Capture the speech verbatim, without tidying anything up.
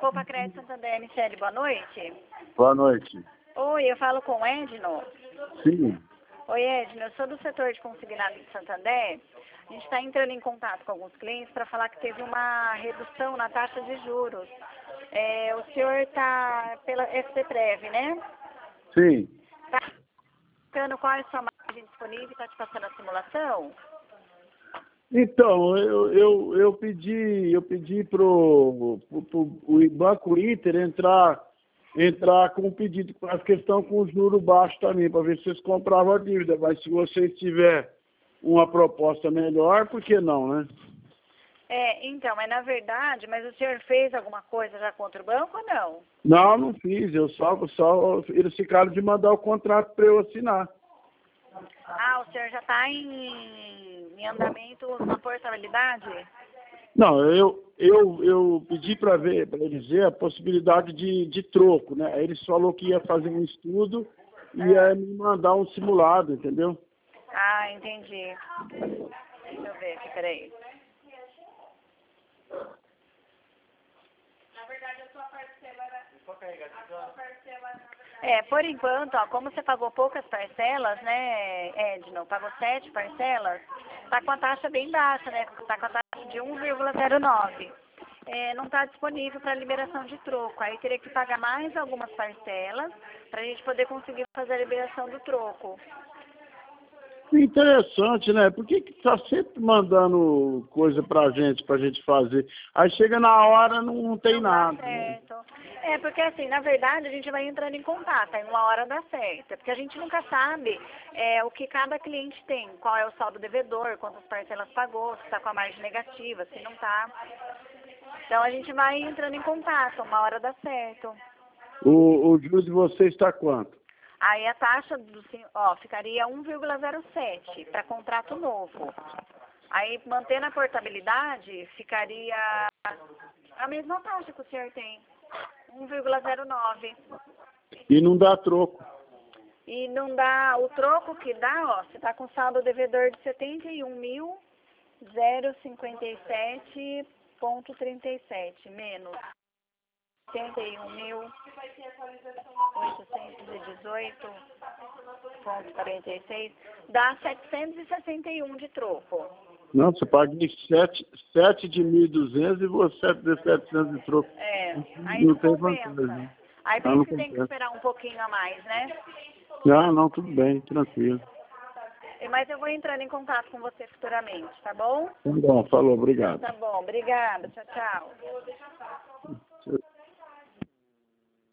Copa Crédito Santander, Michele, boa noite. Boa noite. Oi, eu falo com o Edno. Sim. Oi, Edno, eu sou do setor de consignado de Santander. A gente está entrando em contato com alguns clientes para falar que teve uma redução na taxa de juros. É, o senhor está pela SPPrev, né? Sim. Está explicando qual é a sua margem disponível e está te passando a simulação? Então, eu, eu, eu pedi, eu pedi pro, pro, pro o Banco Inter entrar, entrar com um pedido, com a questão com os juros baixos também, para ver se vocês compravam a dívida. Mas se vocês tiverem uma proposta melhor, por que não, né? É, então, mas na verdade, mas o senhor fez alguma coisa já contra o banco ou não? Não, não fiz. Eu só, só eles ficaram de mandar o contrato para eu assinar. Ah, o senhor já está em, em andamento na portabilidade? Não, eu, eu, eu pedi para ver, para eles ver a possibilidade de, de troco, né? Aí eles falou que ia fazer um estudo e ia me mandar um simulado, entendeu? Ah, entendi. Deixa eu ver aqui, peraí. Na verdade, a sua parcela era... É, por enquanto, ó, como você pagou poucas parcelas, né, Edno, pagou sete parcelas, tá com a taxa bem baixa, né, tá com a taxa de um vírgula zero nove. É, não está disponível para liberação de troco, aí teria que pagar mais algumas parcelas para a gente poder conseguir fazer a liberação do troco. Interessante, né? Por que que tá sempre mandando coisa pra gente, pra gente fazer? Aí chega na hora, não, não tem Não dá nada. certo. É, porque assim, na verdade, a gente vai entrando em contato, aí uma hora dá certo. É porque a gente nunca sabe é, o que cada cliente tem, qual é o saldo devedor, quantas parcelas pagou, se está com a margem negativa, se não está. Então a gente vai entrando em contato, uma hora dá certo. O, o juros de vocês está quanto? Aí a taxa do, ó, ficaria um vírgula zero sete para contrato novo. Aí mantendo a portabilidade, ficaria a mesma taxa que o senhor tem, um vírgula zero nove. E não dá troco. E não dá, o troco que dá, ó, você está com saldo devedor de setenta e um mil, zero cinquenta e sete ponto trinta e sete, menos setenta e um mil, oitocentos e dezoito ponto quarenta e seis, dá setecentos e sessenta e um de troco. Não, você paga sete de mil e duzentos e você de setecentos de troco. É, aí Não não tem compensa. vantagem. Aí por Não, isso não que tem que compensa. esperar um pouquinho a mais, né? Não, não, tudo bem, tranquilo. Mas eu vou entrando em contato com você futuramente, tá bom? Tá bom, falou, obrigado. Tá bom, obrigada. Tchau, tchau.